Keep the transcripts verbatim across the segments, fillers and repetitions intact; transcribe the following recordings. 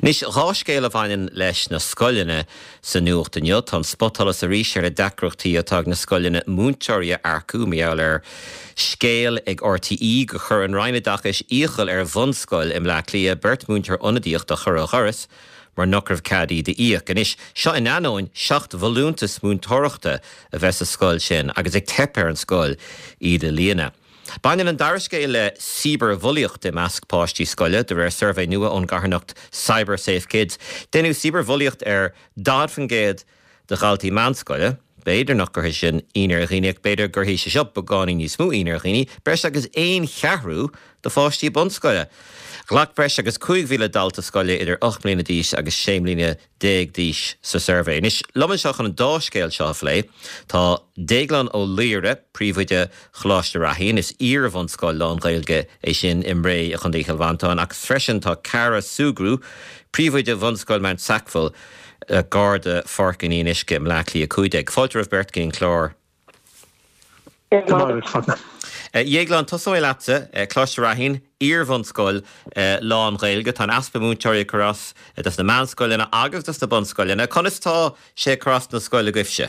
Nis ráscéil a bhain leis na scoilene sa nuachta nniu an spottalas a ríis ar a dacrochtaí atá na scoilene múnteoirí arcú meall ar scéal ag R T E go chur an roinine dachas íochail ar bhunscoil im le clia Bert Múnteoir ionadaíocht a chur a choras mar nocrah cadí de íoch gan is seo in anóin seacht bhulúntas múntóireachta a bheits a scoil sin agus ag tepa an scoil iad a líana. Bain an daircéil le Cyber Bhuilíocht de measc páistí scoile de réir survey nua ón garnacht Cyber Safe Kids. Déanú Cyber Bhuilíocht ar dad fan géad de galtaí meánscoile, beidir nach gur sin inar ghiniach beidir gur hí sé seo begáing níos mú inar ghine, breis agus éon cheathrú de fáistí bunscoile. Glach breis agus cúig mhíle dalta scoile idir ocht mbliana díos agus sé mbliana déag díos sa survey. Nis lumann seach an dáscéil seo lé, tá déaglan ó líre príomhide chláiste rathín is íar bhain scoil lán gailge é sin imré a chun dí Chilbhantáin agus freisin tá Cara Sugrú príomhide bhain scoil meant sacfil a garda farcan í isce im leclí a cúideag. Fáiltear of Bert cinn chlár. Dhéaglan tosáil láta chláiste rathín íar bhain scoil lán gailge tá aspa múnteoirí corás das na meánscoilena agus das na bunscoilena. Conas tá sé corás na scoile goibhse?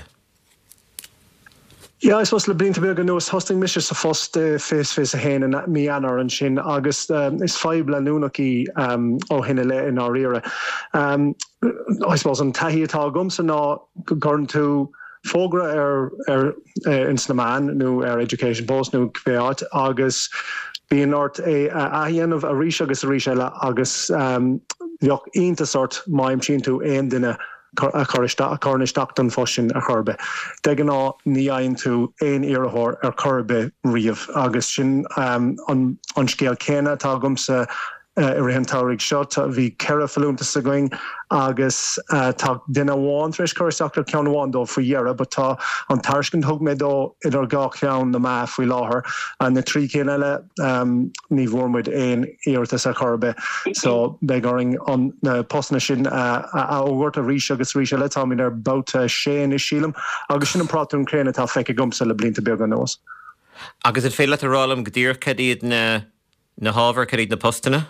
Ja, I suppose le blinte beag an nuas hosting mis sa fost face face a hen and mi anar an sin agus um, is feibla núnaí um, ó hinne le in our era. Um, I suppose an tahi atá gumsa ná gorn tú fógra ar ar uh, insnaman nu ar education post nu kveat agus bíon ort é ahéanamh a ríis agus a ríis eile agus um, bheoh ionta sort maim sin tú aon duine a cornisteachtan fosin a churbe. De gan ná ní aon tú éon iarthóir ar churbe riamh agus sin um, an, an scéal céine tá gumsa Uh, rihan tárig seo tá bhí ceithre falúnta sa going agus uh, tá duine bháin treis chuirteachtar ceann bháin dó faoi dhearra, but tá an taircin thug méid dó idir gá ceann na maith faoi láthair a na trí cén eile um, ní bhórmuid éon iartas a churbe. So begaring an na postna sin uh, a óhairt a ríis agus ríis eile tá mín ar bouta séan is sílam agus sin an práún créine tá feice gumsa le blinta beag an nós. Agus it féile a rálam go dtír cadíad na na hábhar cadíad na postana?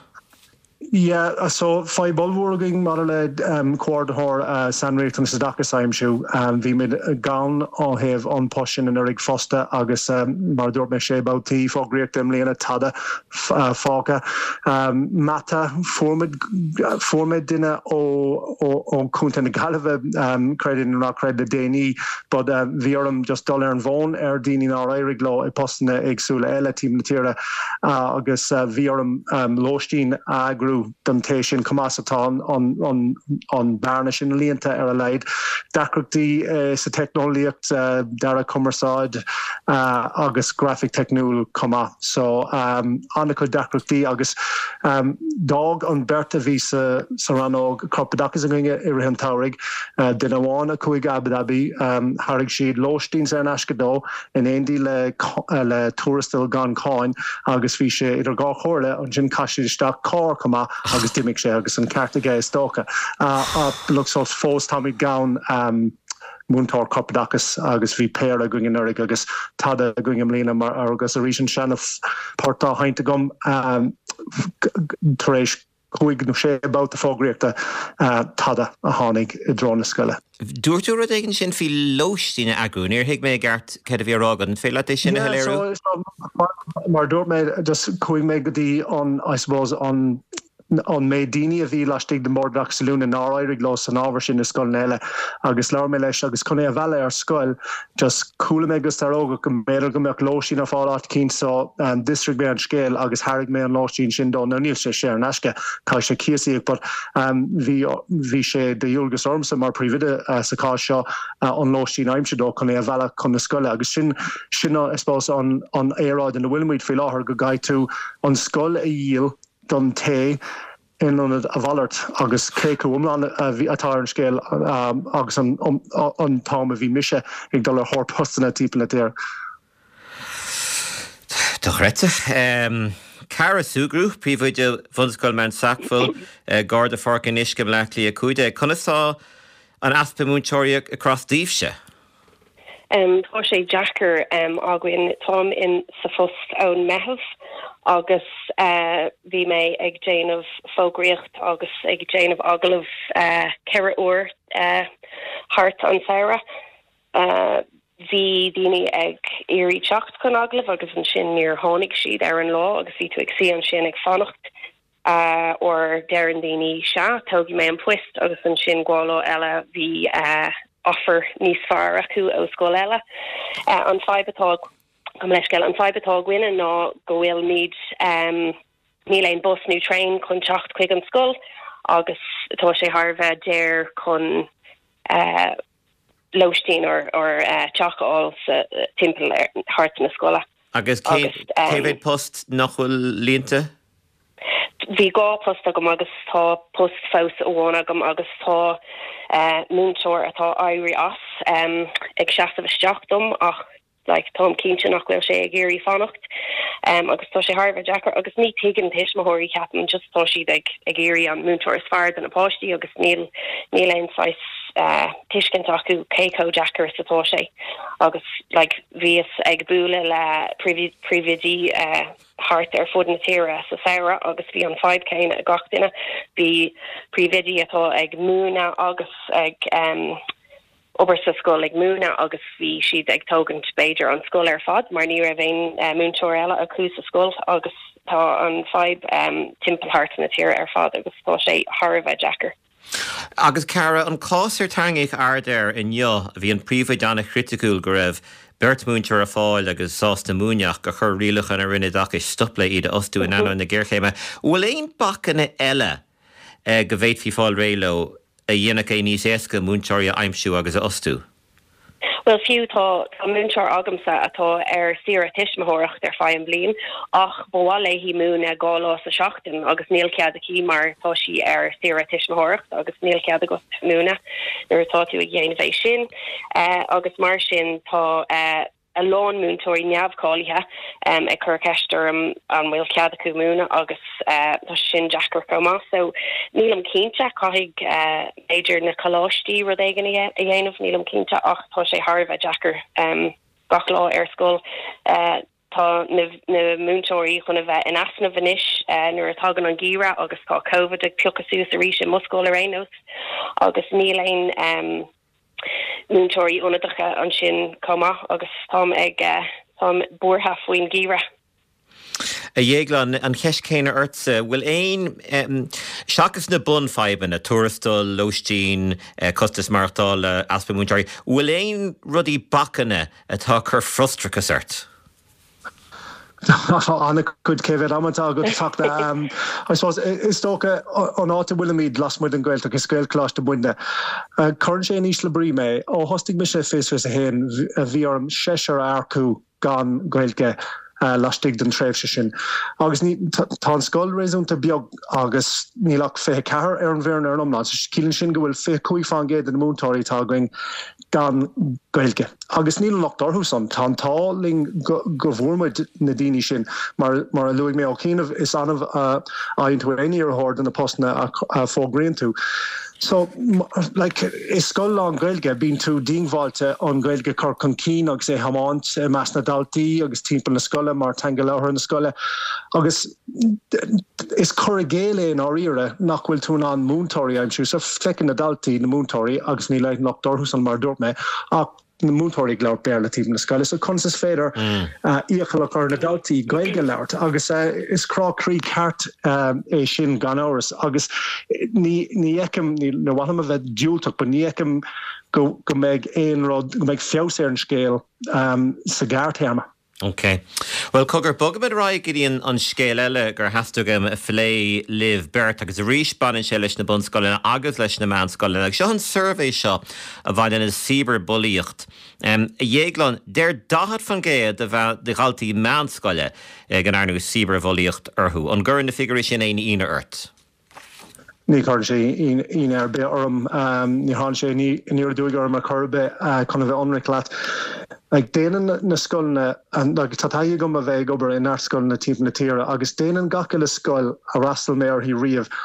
Yeah, so fai bolvorging mar le um, quardhor uh, San Riachtan sa dachas aimsú um, bhí mid gan ó heh an posin an arig fosta agus um, mar dúirt me sé bautí fógriachtam léana tada uh, fága um, mata formid formid duine ó ó cúnta na galibh um, credit na credit déní, but uh, bhí orm just dul ar an bhón ar daoine ná éirig lá i postna agsúla eile tím na tíre uh, agus uh, bhí orm um, lóistín agrú temptation comásatá on on on barna sin líanta ar a leid dacrochtaí uh, sa technoliacht uh, dara commerceáid uh, agus graphic technúil comá. So um, anna chu dacrochtaí agus um, dog an berta ví sa sa ranog corpadachas an ginge i rihan tárig uh, den amháin a chuig Abu Dhabi um, harig siad lóistín ar an ascadó in éondí le uh, le túristil gan cáin agus bhí sé idir gá chóirle an sin caiisiisteach cá comá agus dimig sé agus an cartaige stócha. Uh, uh, looks of fós Tommy Gown um, múntóir Corpadachas agus bhí péir a going nurig agus tada a going am lína mar agus a rísin seanna pórtá hainte gom um, taréis chuig nó sé about the fógriachta uh, tada a tháinig i drón na scoile. Dúirtú rud éigean sin fí lóistíine agún, níor hiag mé gart cead a bhí rágan, fé leat é sin a heléirú? Mar dúirt mé just chuig mé go dtí an, I suppose, an on mé daoine a bhí leistigh de mórdach sa lúna ná éirig lá san ábhar sin na scoil eile agus leir mé leis agus chun é a bheile ar scoil just coolla mé agus tar óga go méidir go meach lóistín a fáilt cín so um, district mé an scéal agus hairigh mé an lóistín sin dó na níl sé sé ar nasce cai sé cíasaíag, but um, bhí bhí sé de dúlgus ormsa mar príomhide uh, sa cá seo uh, an lóistín aimse dó chun é a bheile chun na scoile agus sin sin I suppose an an éráid in na bhfuilmuid fí láthair go gaiith tú an scoil a díal don té in an a bhallart agus céú umlan a bhí atá an scéal um, agus an um, an tám a bhí mise ag dul ar thór postana típla déir. Tá chreite. Um, Cara Sugrú, príomhide bhunscoil meant sacfil, uh, garda farcan isce leclí a cúide. Conasá an aspa múnteoirí across díobse? Um, Tá sé Jackar um, aguain Tom in sa fust ón mehas agus bhí mé ag déanamh fógraíocht agus ag déanamh agalah ceithre uair thart an saoire. Bhí daoine ag éirí teacht chun agalah agus an sin níor tháinig siad ar an lá agus bhí tú ag sí an sin ag fannacht ó dearan daoine se tógi mé an puist agus an sin ghála eile bhí offer níos fearr acu ó scóil eile an faibatá Come leis gael an faibatá gwine ná go bhfuil míid um, níl ein bus nó trein chun teacht chuig an scoil agus tá sé Harbheith déir chun uh, loistín or, or uh, teachtáil sa timpeall hart na scoile. Agus cé bhéid post nach bhfuil líonta? Bhí gá post agam agus tá post fós óháin agam agus tá uh, múnseoir atá éirí as um, ag seasamh isteach dom ach like Tom Keanchin nach bhfuil sé ag éirí fannacht um, agus tá sé Harbheith Jackar agus ní tuigeann teismóirí ceapan just tá siad ag ag éirí an múntóir is fearr den apáistí agus níl níl aon sais uh, tuiscint acu céco Jackar satá sé agus like bhíos ag buaile le prívidí uh, hart ar fud na tíre sa saoire agus bhí an five céine a gach duine bhí prívidí atá ag múna agus ag um, ober sa scoil ag múna agus bhí siad ag tógant Beiidir an scoil ar fad mar ní raibh éon uh, múntóir eile acu sa scoil agus tá an five um, timpeall hart na tíre ar fad agus tá sé Harbheith Jackar. Agus Cara an cásar teangaigh ardéir in jo bhí an príomh dána criticúil go raibh Bert múntear a fáil agus sásta múneach go chur rialachan a rinne dach is stopla iad osú in anna na ggéirchéime. Bhfuil éon bachanna eile uh, go bhéit fi fáil réileo a dhéanach é níos éasca múnteoir a aimsú agus a osú? Well fiú tá tá múnteoir agamsa atá ar sira tiismóireacht ar fáim blian ach bháil é hí múna gála sa seachtain agus níl cead ací mar tá si ar sira tiismóireacht agus níl cead a go múna nuair atá tú ag dhéanamh sin uh, agus mar sin tá uh, a lán múntóirí neamhcáilethe um, ag chur ceistir um, an bhfuil cead acu múna agus uh, tá sin Jackar comá so nílam cínte caithigh uh, éidir na choláistí rud éigen a dhéanamh nílam cínte ach tá sé Harbheith Jackar um, gach lá ar scoil uh, tá na, na múntóirí chun a bheith in asna bhanis uh, nuair atá gan an gíra agus tá COVID ag tuchasú sa ríise muscóil a rénos agus níl aon um, múntóirí únadacha an sin comá agus tám ag uh, tám buórtha faoin gíra. A dhéaglan an cheis céine airtsa bhfuil éon um, seachas na bun feiban a tuarastal, Loistín, uh, Costas Martál, uh, Aspa múntóirí, bhfuil éon rudí bachanna atá chur frustrachas airt? Anna could Kevin Amata good fact that um I suppose is stoka on auto Willamid last mud and Gaelta Gael clash to Bunda. Uh current in East Labrime oh hosting Misha face was a hen via Cheshire Arcu gone Gaelke uh lastig den tref sin. Agus ní tá sscoil réúnta beag agus nílach fé car ar an bhéarna ar an omná, cílann sin go bhfuil fé chuí fan géad an múntóirí tá going gan Gaelke. Agus níl nach dorthúsan tá táling go bhórmuid na daoine sin mar mar a luigh mé ó cíanamh is anmh uh, aontu aine ar thóir den na postna a, a fógraíonn tú. So, like, is scoil an Gaelge bín tú díngháilte an Gaelge chur chun cín agus é hamáint meas na daltaí agus timpeall na scoile mar teanga lethir na scoile. Agus is chur a géile in áíire nach bhfuil tú an múntóirí aimsú, so flecin na daltaí na múntóirí agus ní leith nach dorthúsan mar dúirt mé ach na múntóirí leir bear le tíb na scoile. So consas féidir íochaach ar na daltaí Gaelge leirt agus uh, is crá-crí ceart um, é sin gan áras agus ní ní eicem ní na bhhaim a bheith diúltach, but ní eicem go go méid éon rud go méid feabhs ar an scéal um, sa gáirtéama. Okay. Well, cogur bogad rá gíon an scéal eile gur hasstugam a phlé liv Bert agus a rís banan sé leis na bunscoilena agus leis na meánscoilena. Ag seo an survey seo a bhain in cyber bulíocht. Um, a dhéaglan, déir dahad fan géad a bheith de galtaí meánscoile ag an airnú cyber bulíocht orthú. An gcuir na figurí sin éon ina ort. Ní chuir sé in ar be orm ní há sé ní níor dúig orm a churbe chun bheith anric leat. Like déanaan na scoilna an like tátaí gom a bheith obair in ar scoil na tíb na tíre agus déanaan gacha le scoil a rastal mé ar hí riamh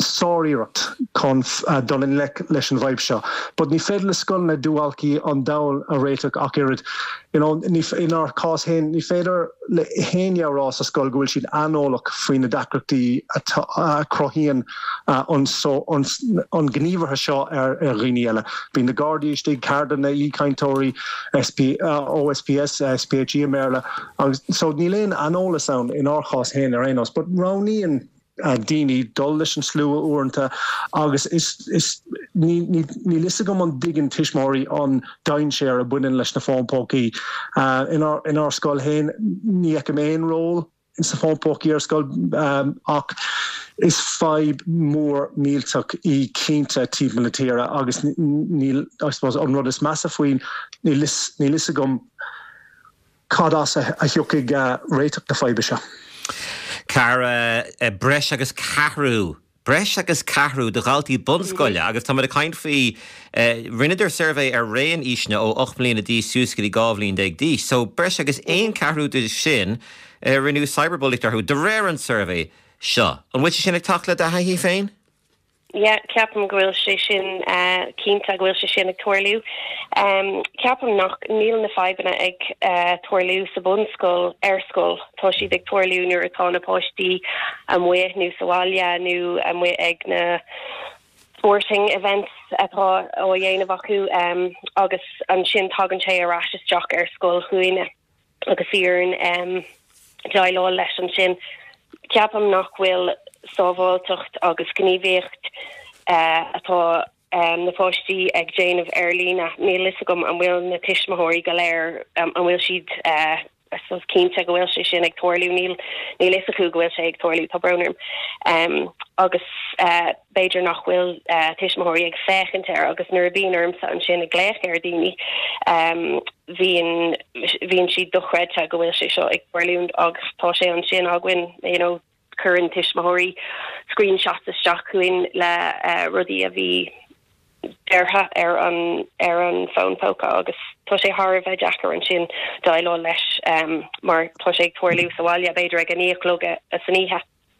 sóíireacht chun dul in leis an bhaib seo. But ní féidir le scoil na dúálcaí an dail a réiteach ach irid. You know, in our cause hen, ní féidir le héinearrás a scoil go bhfuil siad anólach faoin na dacreachtaí a crochíonn an gníomhartha seo ar riine eile. Bhí na Gardaí istigh Cardan na ícaintóirí O S P S, S P H E Merla. So ní léon anolalas ann in our cause hen ar aonos, but roníon Uh, Dini dul leis an slú uanta agus is is ní ní ní lisa go an diggin tiismóí an dainséir a buinin leis na fápóí uh, in our in our scoil hen ní ag main role in sa fápóí ar scoil um, ach is five mór mílteach í cínta tíb militéra agus ní I suppose an rud is massa faoin ní lis ní lisa gom cadas a, a hiúcaigh uh, réiteach na faibe seo. Cara uh, breis agus carú, breis agus carú de galtaí bunscoile, agus tá mar a caint faoi uh, rineidir survey ar réon ísne ó ocht mbliana dí súscaí gábhlín déag dí. So breis agus éon carú de sin uh, rinú cyberbullicht arthú de réir an survey seo. An bhuiite sin ag tacla de haithí féin? Ja, ceapam gohfuil sé sin cínta gohfuil sé sin ag tuairliú. Um, ceapam nach níl na faibanna ag uh, tuairliú sa bunscoil ar scoil. Tá siad ag tuairliú nuair atá na páistí an muoth nó sáile nó an muoth ag na sporting events atá ó dhéanamh acu um, agus an sin tagann sé arás isteach ar scoil chuoine agus íarn um, deáil leis an sin. Ceapam nach bhfuil sábháilteacht agus gníomhéocht uh, atá um, na fáistí ag déanamh ar lína ní lisa gom an bhfuil na tiismóirí go léir um, an bhfuil siad uh, sos cínte go bhfuil sé sin ag tuairliú níl ní lisa chu go bhfuil sé ag tuairliú tá bronnarm um, agus uh, beidir nach bhfuil uh, tiismóirí ag féchantar agus nuair bíonarm sa an sin ag léich ar daoine um, bhíon bhíon siad dochreidte go bhfuil sé seo ag tuairliú agus tá sé an sin aghain you know current tiismóirí screenshots isteach chuin le uh, rudí a bhí deartha ar an ar an phone póca agus tá sé thar bheith deachar an sin dáilá leis um, mar tá sé ag tuairliú sa bhaile beidir ag an íochlóga a saníthe.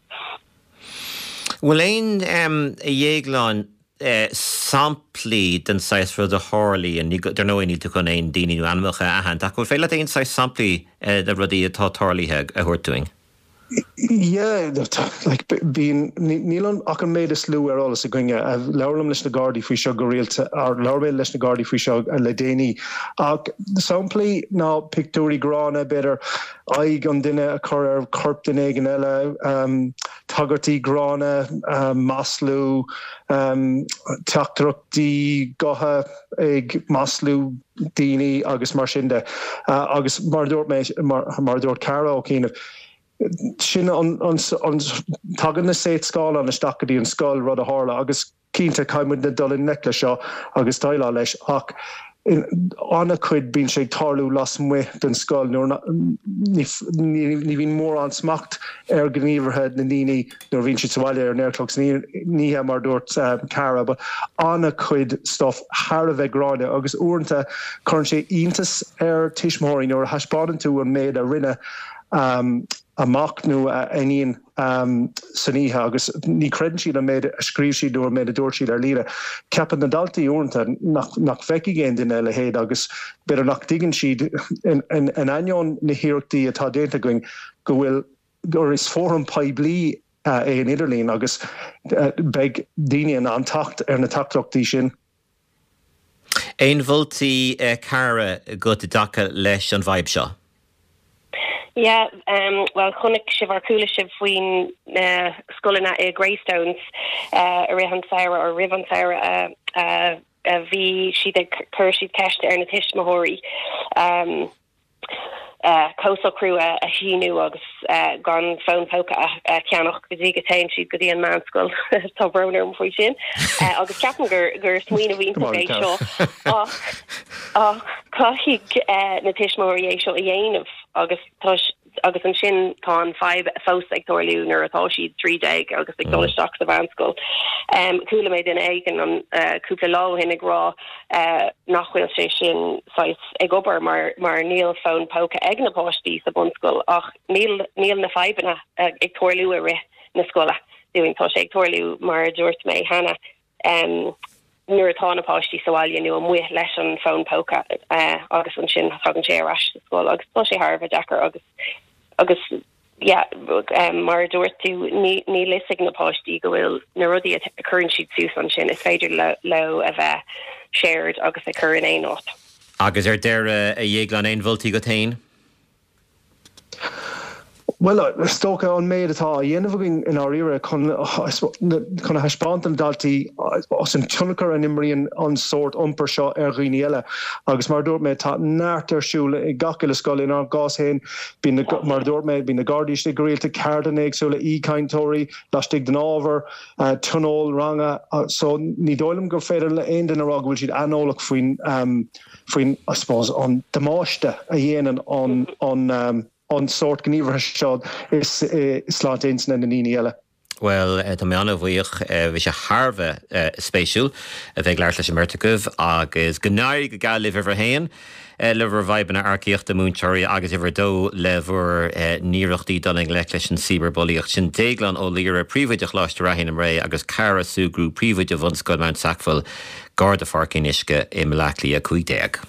Well éon um, a dhéagláin uh, samplaí den sais rud a hálaí an der nó ní chun éon daoine anmacha a hand. Ach bhfuil féile éon sais samplaí uh, de rudí atá tarlaíthe a thuirtuing. Yeah, like being Neil ach an méid is slú ar alles a gonge a leirlam leis na Gardaí faoi seo go réalta ar leirbeil leis na Gardaí faoi seo a le déine ach samplaí ná pictúí grána beidir aig an duine a chur ar corp den éigen eile um, tagartí grána um, maslú um, teachtarachtaí gotha ag maslú daoine agus mar sin de uh, agus mar dúirt méid mar, mar dúirt cara ó cíanamh sin an an an tagan na séit scáil an stacadí an scáil rud a hála agus cínta caiimid na dul in necla seo agus dailá leis ach anna chuid bín sé tarlú las mu den scáil ní bhín mór an smacht ar gníomharthe na níní nó bhín si sáile ar neirclogs ní mar dúirt cara, but anna chuid stuff thar a bheith gráine agus uanta chun sé iontas ar tiismóirí nó haspádan tú an méid a rinne um, amach nó a aíon um, saníthe agus ní credan siad a méid a scríb siad nó méid a dúirt siad ar líre. Ceapan na daltaí únta nach, nach feici géin duine le héad agus beidir nach digann siad in, in, in aion na hiíochtaí atá déanta going go bhfuil gur is fórum pablií uh, é in Idirlín agus uh, beag daine an antacht ar na tachtachtaí sin. Éon bhultaí uh, cara go de dacha leis an bhaib seo? Yeah, um, well, chunig sibh ar cúla sibh faoin uh, scoilena i Greystones uh, a rihan saoire or rihan saoire a uh, uh, bhí siad ag cur siad ceiste ar na tiismóirí um, uh, cósó crú a, a híú agus uh, gan phone póca a, a ceannach go dtí go tain siad go dtí an manscoil tá bronar an faoi sin uh, agus ceapan gur gur smuoine bhínta é seo ach ach caithigh uh, na tiismóirí é seo a dhéanamh agus agus an sin tá five fós ag tuairliú nuair atá siad trí déag agus ag dul isteach sa bhanscoil. Um, cúla méid in éigen an uh, cúpla lá hinnig rá uh, nachhfuil sé sin ag obair mar, mar níl phone póca ag na páistí sa bunscoil ach níl, níl na faibanna uh, ag tuairliú a ri na scola. doing tá sé torliú mar dúirt mé Hannah um nuair atá na páistí sáil nu an muoth leis an phone póca uh, agus an sin hagan sé ras scóil agus tá sé Harbh dechar agus agus yeah um, mar dúirt tú ní ní lisig na páistí go bhfuil na rudí a chun siad sús an sin is féidir le lo a bheith shared agus a chur in é nát. Agus ar deire a dhéaglan éon bhiltaí go tain? Well, stoka on méid atá dhéanamh in our ire chun chun a heispáantan daltaí os an tunnachar an imríonn an sort iompar seo ar dhaoine eile agus mar dúirt méid tá neart ar siúla i gach uile scoil in ar gás héin mar dúirt méid bhí na Gardaíochta go réalta ceardan éagsúla ícaintóirí laistigh den ábhar tunól ranga so ní dóilm gur féidir le aon den ará bhfuil siad anólach faoin faoin I suppose an damáiste a dhéanaan an an on sort gníomhar seod is sláint éinsan na níní eile. Well, tá mé anna bhuaich bhí sé Harbh spéisiúil a bheith leir leis an Murtagh agus gnáir go gáil libh ar héin le bhar bhaibna arcaíocht a múntóirí agus ihar dó le bhar níireachtaí doling le leis an cyberbulíocht sin déaglan ó líar príomhaideach láiste rathín am ré agus cara súgrú príomhaide bhanscoil Mount Sackville Garda Farcin isce i Malachlí a chuidéag.